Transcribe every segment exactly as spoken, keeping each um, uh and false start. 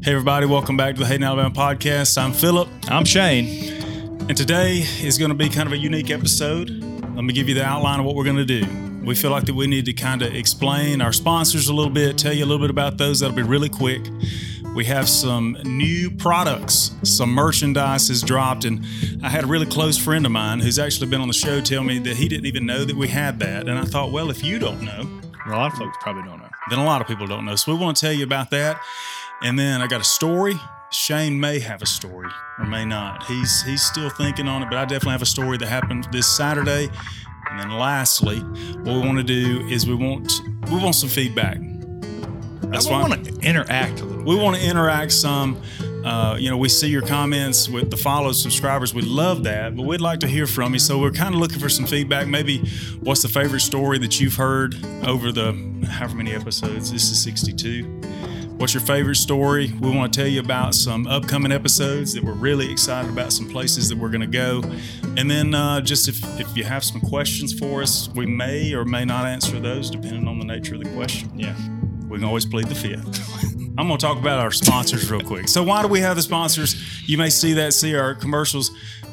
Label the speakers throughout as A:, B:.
A: Hey everybody, welcome back to the Hayden, Alabama podcast. I'm Philip.
B: I'm Shane.
A: And today is going to be kind of a unique episode. Let me give you the outline of what we're going to do. We feel like that we need to kind of explain our sponsors a little bit, tell you a little bit about those. That'll be really quick. We have some new products, some merchandise has dropped, and I had a really close friend of mine who's actually been on the show tell me that he didn't even know that we had that. And I thought, well, if you don't know,
B: A lot of folks probably don't know.
A: then a lot of people don't know. So we want to tell you about that. And then I got a story. Shane may have a story or may not. He's he's still thinking on it, but I definitely have a story that happened this Saturday. And then lastly, what we want to do is we want we want some feedback. That's
B: we
A: why
B: want to interact a little
A: we
B: bit.
A: want to interact some. Uh, you know, we see your comments with the follow subscribers. We love that, but we'd like to hear from you. So we're kind of looking for some feedback. Maybe what's the favorite story that you've heard over the however many episodes? This is sixty-two. What's your favorite story? We want to tell you about some upcoming episodes that we're really excited about, some places that we're going to go. And then uh, just if, if you have some questions for us, we may or may not answer those depending on the nature of the question.
B: Yeah.
A: We can always plead the fifth. I'm going to talk about our sponsors real quick. So why do we have the sponsors? You may see that, see our commercials.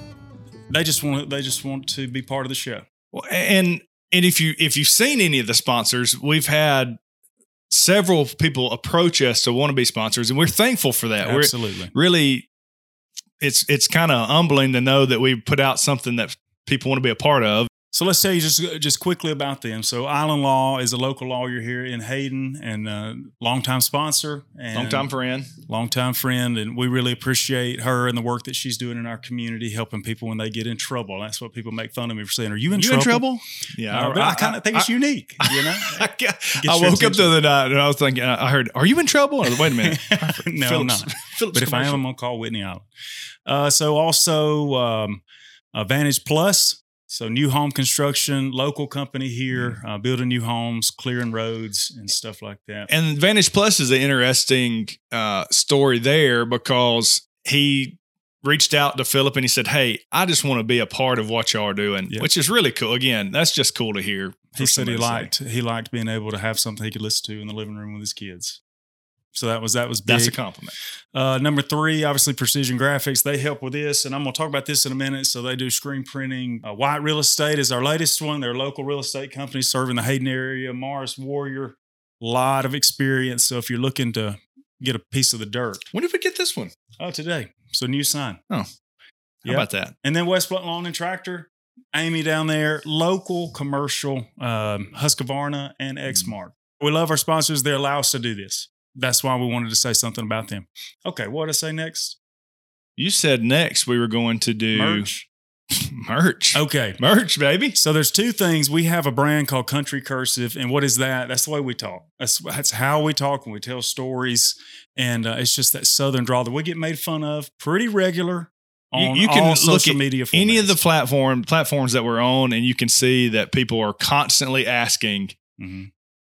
A: They just want they just want to be part of the show.
B: Well, and and if you if you've seen any of the sponsors, we've had several people approach us to want to be sponsors, and we're thankful for that.
A: Absolutely.
B: We're really, it's it's kind of humbling to know that we put out something that people want to be a part of.
A: So let's tell you just just quickly about them. So Island Law is a local lawyer here in Hayden and a longtime sponsor. And
B: Longtime friend.
A: Longtime friend. And we really appreciate her and the work that she's doing in our community, helping people when they get in trouble. That's what people make fun of me for saying. Are you in
B: You
A: trouble?
B: in trouble? Yeah.
A: Uh, but I, I kind of think it's
B: I,
A: unique, you know?
B: I, I,
A: your
B: I woke up
A: attention.
B: the other night and I was thinking, I heard, are you in trouble? I was, Wait a minute.
A: No, I'm
B: Phillips,
A: not.
B: Phillips
A: But if I am,
B: commercial.
A: I'm going to call Whitney Island. Uh, so also um, uh, Vantage Plus. So new home construction, local company here, uh, building new homes, clearing roads and stuff like that.
B: And Vantage Plus is an interesting uh, story there because he reached out to Philip and he said, hey, I just want to be a part of what y'all are doing,
A: Yeah.
B: which is really cool. Again, that's just cool to hear.
A: He said he
B: somebody say.
A: liked he liked being able to have something he could listen to in the living room with his kids. So that was that was big.
B: That's a compliment.
A: Uh, number three, obviously Precision Graphics. They help with this, and I'm going to talk about this in a minute. So they do screen printing. Uh, White Real Estate is our latest one. They're a local real estate company serving the Hayden area. Morris Warrior, lot of experience. So if you're looking to get a piece of the dirt,
B: When did we get this one?
A: oh, today. So new sign.
B: Oh, how
A: Yep.
B: about that?
A: And then West Blunt Lawn and Tractor, Amy down there, local commercial, um, Husqvarna and Exmark. We love our sponsors. They allow us to do this. That's why we wanted to say something about them. Okay, what did I say next?
B: You said next we were going to do
A: Merch.
B: merch.
A: Okay.
B: Merch, baby.
A: So there's two things. We have a brand called Country Cursive, and what is that? That's the way we talk. That's that's how we talk when we tell stories, and uh, it's just that Southern drawl that we get made fun of pretty regular
B: You,
A: on
B: you can
A: all
B: look
A: social
B: at
A: media formats.
B: any of the platform platforms that we're on, and you can see that people are constantly asking,
A: Mhm.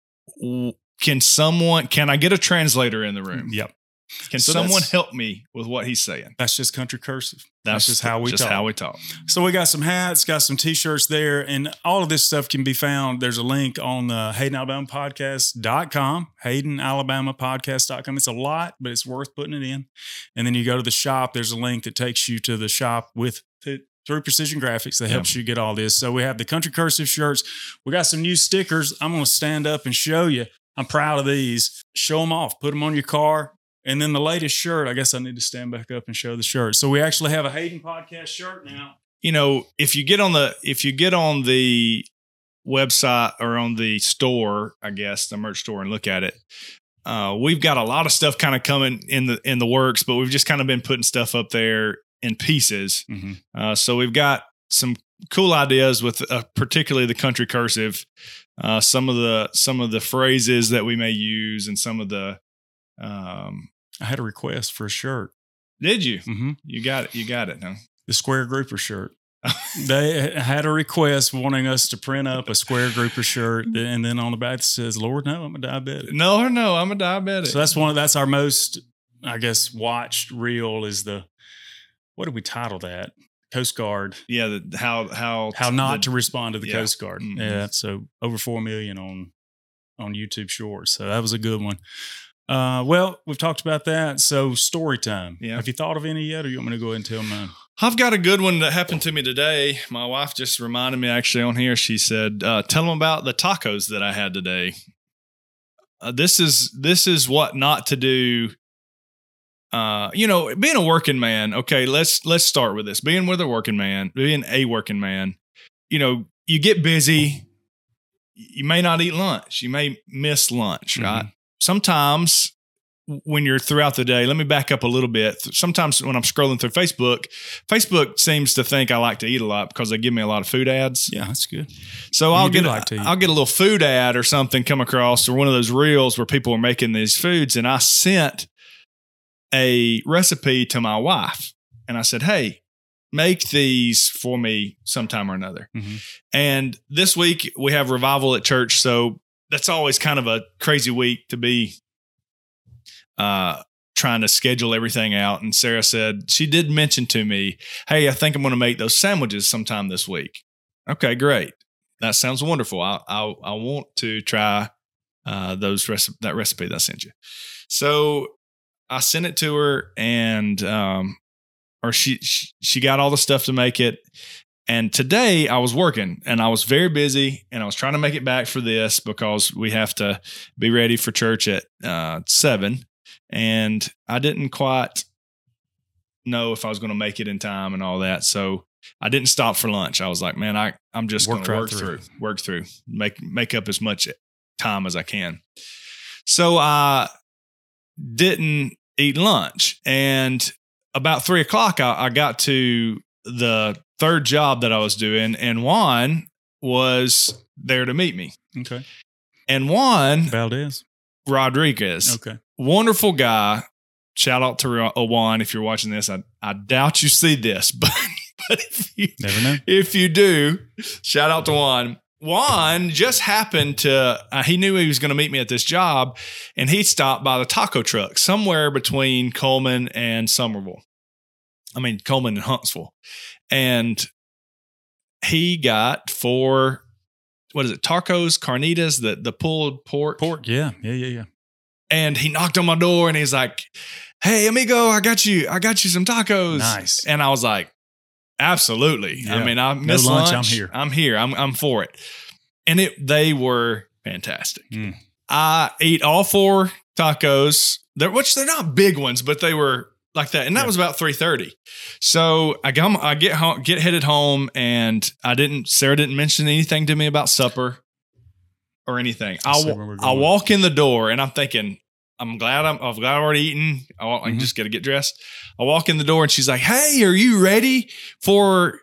B: w- can someone, can I get a translator in the room?
A: Yep.
B: Can
A: So
B: someone
A: that's-
B: help me with what he's saying?
A: That's just Country Cursive. That's, just how we
B: just
A: talk.
B: how we talk.
A: So we got some hats, got some t-shirts there, and all of this stuff can be found. There's a link on the Hayden Alabama Podcast dot com, Hayden Alabama Podcast dot com. It's a lot, but it's worth putting it in. And then you go to the shop. There's a link that takes you to the shop with through Precision Graphics that helps you get all this. So we have the Country Cursive shirts. We got some new stickers. I'm going to stand up and show you. I'm proud of these. Show them off. Put them on your car. And then the latest shirt, I guess I need to stand back up and show the shirt. So we actually have a Hayden Podcast shirt now.
B: You know, if you get on the if you get on the website or on the store, I guess the merch store, and look at it, uh, we've got a lot of stuff kind of coming in the in the works, but we've just kind of been putting stuff up there in pieces.
A: Mm-hmm.
B: Uh, so we've got some cool ideas with uh, particularly the Country Cursive, uh, some of the some of the phrases that we may use, and some of the. Um,
A: I had a request for a shirt.
B: did you?
A: Mm-hmm.
B: You got it. You got it. Huh?
A: The Square Grouper shirt. They had a request wanting us to print up a Square Grouper shirt, and then on the back it says, "Lord, no, I'm a diabetic."
B: No, or no, I'm a diabetic.
A: So that's one. Of, that's our most, I guess, watched reel is the. What did we title that? Coast Guard.
B: Yeah, the, how how
A: How not
B: the,
A: to respond to the
B: yeah.
A: Coast Guard.
B: Mhm.
A: Yeah, so over four million on on YouTube Shorts. So that was a good one. Uh, well, we've talked about that. So story time.
B: Yeah.
A: Have you thought of any yet, or you want me to go ahead and tell mine?
B: I've got a good one that happened to me today. My wife just reminded me actually on here. She said, uh, tell them about the tacos that I had today. Uh, this is this is what not to do. Uh, you know, being a working man. Okay, let's let's start with this. Being with a working man, being a working man. You know, you get busy. You may not eat lunch. You may miss lunch. Right.
A: Mm-hmm.
B: Sometimes when you're throughout the day, let me back up a little bit. Sometimes when I'm scrolling through Facebook, Facebook seems to think I like to eat a lot because they give me a lot of food ads.
A: Yeah, that's good.
B: So
A: You
B: I'll
A: do
B: get
A: like to eat.
B: I'll get a little food ad or something come across, or one of those reels where people are making these foods, and I sent a recipe to my wife, and I said, "Hey, make these for me sometime or another."
A: Mm-hmm.
B: And this week we have revival at church, so that's always kind of a crazy week to be uh, trying to schedule everything out. And Sarah said, she did mention to me, hey, I think I'm going to make those sandwiches sometime this week. Okay, great. That sounds wonderful. I I, I want to try uh, those recipe, that recipe that I sent you. So I sent it to her, and um, or she, she she got all the stuff to make it. And today I was working, and I was very busy, and I was trying to make it back for this because we have to be ready for church at uh, seven. And I didn't quite know if I was going to make it in time and all that. So I didn't stop for lunch. I was like, man, I, I'm just going to
A: Work right
B: work
A: through.
B: through, work through, make, make up as much time as I can. So I didn't eat lunch. And about three o'clock, I, I got to the third job that I was doing, and Juan was there to meet me.
A: Okay.
B: And Juan
A: Valdez.
B: Rodriguez,
A: Okay.
B: wonderful guy. Shout out to Juan if you're watching this. I, I doubt you see this, but, but if you
A: Never know.
B: if you do, shout out to Juan. Juan just happened to, uh, he knew he was going to meet me at this job, and he stopped by the taco truck somewhere between Coleman and Somerville. I mean, Coleman and Huntsville. And he got four, what is it, tacos, carnitas, the, the pulled pork.
A: Pork. Yeah. Yeah. Yeah. Yeah.
B: And he knocked on my door, and he's like, hey, amigo, I got you. I got you some tacos.
A: Nice.
B: And I was like, absolutely.
A: Yeah.
B: I mean, I miss
A: No lunch,
B: lunch.
A: I'm here.
B: I'm here. I'm I'm for it. And it they were fantastic.
A: Mm.
B: I ate all four tacos, they're, which they're not big ones, but they were like that. And that
A: Yeah.
B: was about three thirty. So I come, I get home, get headed home, and I didn't. Sarah didn't mention anything to me about supper or anything. I
A: see where we're
B: I
A: going.
B: walk in the door, and I'm thinking, I'm glad I'm, I'm glad I've already eaten. I, I
A: Mhm.
B: just got to get dressed. I walk in the door, and she's like, "Hey, are you ready for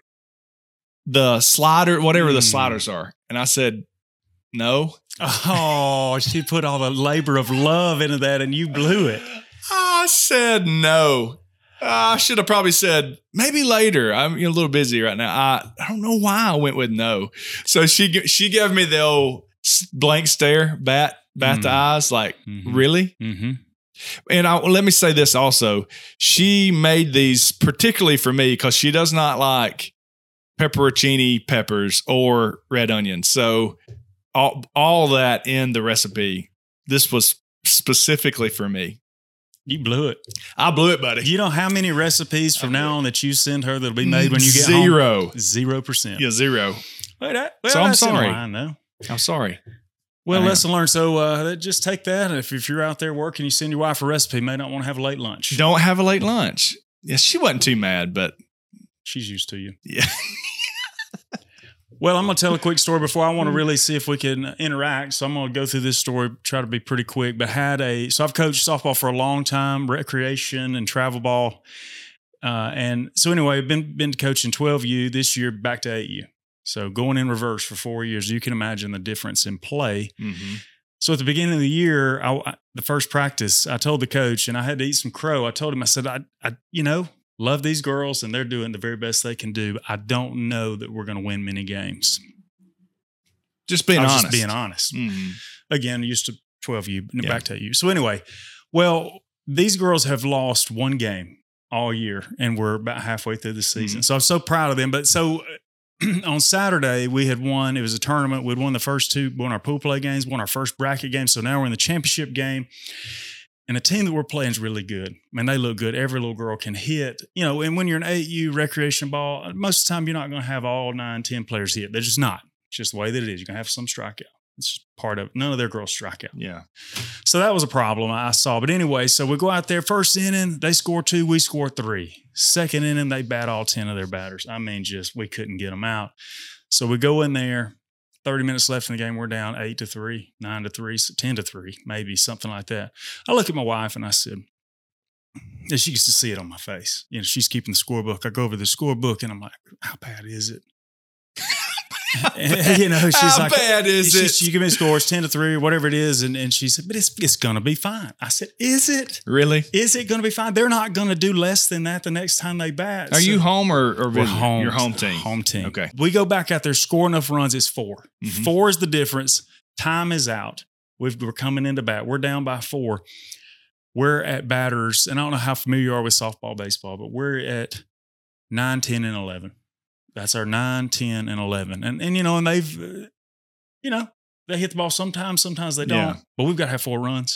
B: the slider, whatever the
A: Mm.
B: sliders are?" And I said, "No."
A: Oh, she put all the labor of love into that, and you blew it.
B: I said no. I should have probably said maybe later. I'm you know, a little busy right now. I, I don't know why I went with no. So she g- she gave me the old s- blank stare, bat bat the
A: Mm.
B: eyes, like
A: Mhm.
B: really.
A: Mm-hmm.
B: And I, let me say this also. She made these particularly for me because she does not like pepperoncini peppers or red onions. So all all that in the recipe. This was specifically for me.
A: You blew it.
B: I blew it, buddy.
A: You know how many recipes from now on that you send her that'll be made when you get
B: zero.
A: home? Zero percent.
B: Yeah, zero.
A: Well, that, well,
B: So I'm
A: that's in
B: sorry.
A: line, though.
B: I'm sorry.
A: Well,
B: I am.
A: lesson learned. So uh, just take that. If, if you're out there working, you send your wife a recipe, may not want to have a late lunch.
B: Don't have a late lunch. Yeah, she wasn't too mad, but
A: She's used to you.
B: yeah.
A: Well, I'm going to tell a quick story before I want to really see if we can interact. So I'm going to go through this story, try to be pretty quick. But had a so I've coached softball for a long time, recreation and travel ball, uh, and so anyway, been been coaching twelve U this year, back to eight U. So going in reverse for four years, you can imagine the difference in play.
B: Mm-hmm.
A: So at the beginning of the year, I, I, the first practice, I told the coach, and I had to eat some crow. I told him, I said, I, I you know. love these girls, and they're doing the very best they can do. But I don't know that we're going to win many games.
B: Just being
A: I was
B: honest.
A: Just being honest.
B: Mm-hmm.
A: Again, used to twelve U,
B: Yeah.
A: back to you. So anyway, well, these girls have lost one game all year, and we're about halfway through the season.
B: Mm-hmm.
A: So I'm so proud of them. But so on Saturday, we had won. It was a tournament. We'd won the first two, won our pool play games, won our first bracket game. So now we're in the championship game. And the team that we're playing is really good. Man, they look good. Every little girl can hit. You know, and when you're an eight U recreation ball, most of the time you're not going to have all nine, ten players hit. They're just not. It's just the way that it is. You're going to have some strikeout. It's just part of it. None of their girls strike out.
B: Yeah.
A: So that was a problem I saw. But anyway, so we go out there. First inning, they score two. We score three. Second inning, they bat all ten of their batters. I mean, just we couldn't get them out. So we go in there. thirty minutes left in the game. We're down eight to three, nine to three, ten to three, maybe something like that. I look at my wife and I said, and she used to see it on my face. You know, she's keeping the scorebook. I go over the scorebook and I'm like, how bad is it? And, you know, she's
B: how
A: like,
B: bad is
A: she,
B: it?
A: She give me scores ten to three or whatever it is. And, and she said, but it's, it's going to be fine. I said, is it?
B: Really?
A: Is it going to be fine? They're not going to do less than that the next time they bat.
B: Are
A: so,
B: you home or, or
A: we're
B: visiting?
A: home?
B: Your home team.
A: Home team.
B: Okay.
A: We go back out there, score enough runs. It's four.
B: Mhm.
A: Four is the difference. Time is out. We've, we're coming into bat. We're down by four. We're at batters, and I don't know how familiar you are with softball, baseball, but we're at nine, ten, and eleven. That's our nine, ten, and eleven. And, and you know, and they've, uh, you know, they hit the ball sometimes, sometimes they don't.
B: Yeah.
A: But we've got to have four runs.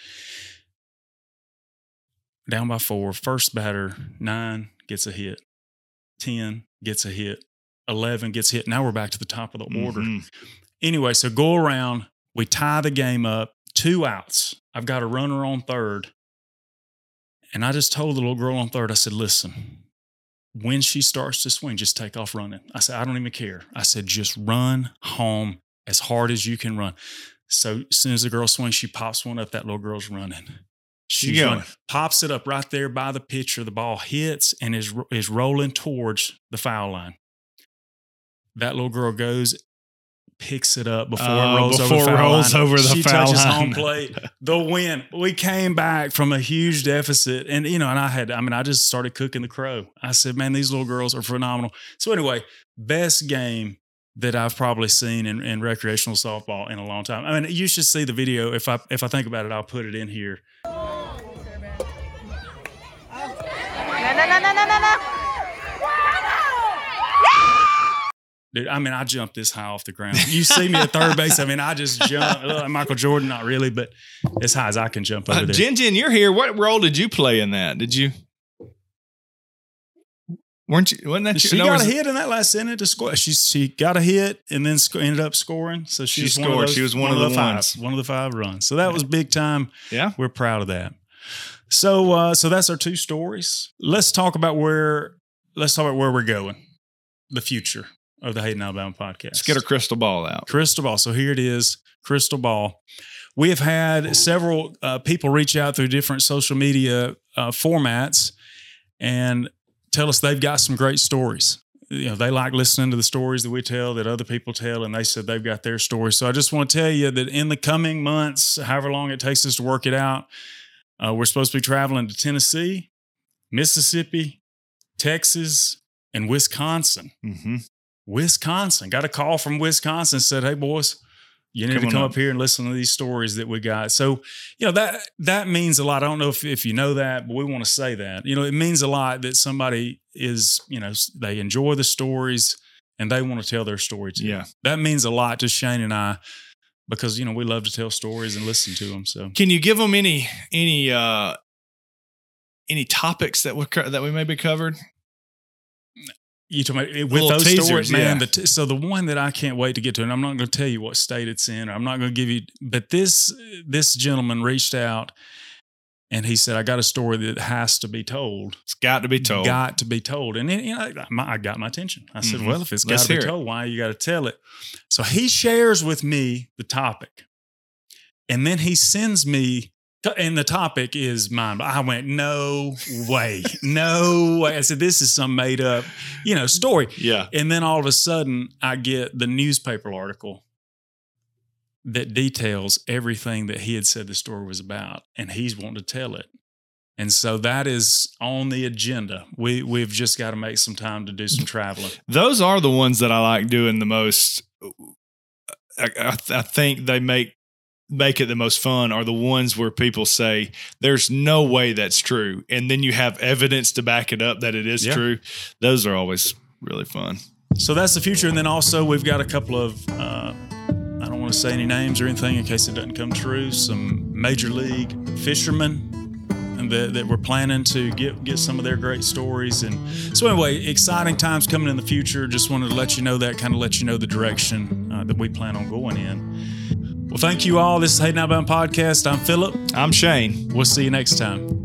A: Down by four. First batter, nine, gets a hit. ten, gets a hit. eleven, gets hit. Now we're back to the top of the order.
B: Mhm.
A: Anyway, so go around. We tie the game up. Two outs. I've got a runner on third. And I just told the little girl on third, I said, listen, when she starts to swing, just take off running. I said, I don't even care. I said, just run home as hard as you can run. So as soon as the girl swings, she pops one up. That little girl's running. She
B: going.
A: pops it up right there by the pitcher. The ball hits and is is rolling towards the foul line. That little girl goes, picks it up before
B: Oh,
A: it rolls
B: before
A: over the
B: it
A: foul
B: rolls
A: line.
B: over the
A: she
B: foul
A: touches
B: line.
A: home plate. The win. We came back from a huge deficit, and you know, and I had, I mean, I just started cooking the crow. I said, "Man, these little girls are phenomenal." So anyway, best game that I've probably seen in, in recreational softball in a long time. I mean, you should see the video. If I if I think about it, I'll put it in here.
C: No, no, no, no, no, no, no.
A: Dude, I mean, I jumped this high off the ground. You see me at third base. I mean, I just jumped. Like Michael Jordan, not really, but as high as I can jump over
B: Uh,
A: there.
B: Jen Jen, you're here. What role did you play in that? Did you? Weren't you? Wasn't that
A: She
B: you?
A: got a hit in that last inning to score. She she got a hit and then sc- ended up scoring. So she,
B: She
A: was one of
B: scored.
A: those-
B: She was one of the
A: five,
B: ones.
A: one of the five runs. So that was big time.
B: Yeah.
A: We're proud of that. So uh, so that's our two stories. Let's talk about where. Let's talk about where we're going. The future of the Hayden Alabama podcast.
B: Let's get our crystal ball out.
A: Crystal ball. So here it is, crystal ball. We have had several uh, people reach out through different social media uh, formats and tell us they've got some great stories. You know, they like listening to the stories that we tell, that other people tell, and they said they've got their stories. So I just want to tell you that in the coming months, however long it takes us to work it out, uh, we're supposed to be traveling to Tennessee, Mississippi, Texas, and Wisconsin.
B: Mm-hmm.
A: Wisconsin. Got a call from Wisconsin, said, "Hey boys, you need
B: Come
A: to
B: on
A: come
B: up.
A: up here and listen to these stories that we got." So, you know, that that means a lot. I don't know if, if you know that, but we want to say that. You know, it means a lot that somebody is, you know, they enjoy the stories and they want to tell their story too.
B: Yeah.
A: That means a lot to Shane and I because, you know, we love to tell stories and listen to them. So
B: Can you give them any any uh any topics that we that we maybe covered?
A: you told me with
B: Little
A: those
B: teasers,
A: stories, man.
B: yeah.
A: The t- so the one that I can't wait to get to, and I'm not going to tell you what state it's in, or I'm not going to give you, but this this gentleman reached out and he said, "I got a story that has to be told.
B: It's got to be told.
A: Got to be told." And then, you know, my, I got my attention. I said,
B: Mhm.
A: "Well, if it's got
B: Let's
A: to be
B: hear it.
A: told, why you got to tell it?" So he shares with me the topic, and then he sends me. And the topic is mine. But I went, no way, no way. I said, this is some made up, you know, story.
B: Yeah.
A: And then all of a sudden, I get the newspaper article that details everything that he had said the story was about, and he's wanting to tell it. And so that is on the agenda. We we've just got to make some time to do some traveling.
B: Those are the ones that I like doing the most. I, I, I think they make make it the most fun are the ones where people say there's no way that's true, and then you have evidence to back it up that it is
A: Yeah.
B: true. Those are always really fun.
A: So that's the future. And then also we've got a couple of, uh, I don't want want to say any names or anything in case it doesn't come true. Some major league fishermen that, that we're planning to get get some of their great stories. And so anyway, exciting times coming in the future. Just wanted to let you know that, kind of let you know the direction uh, that we plan on going in. Well, thank you all. This is Hayden Alabama Podcast. I'm Philip.
B: I'm Shane.
A: We'll see you next time.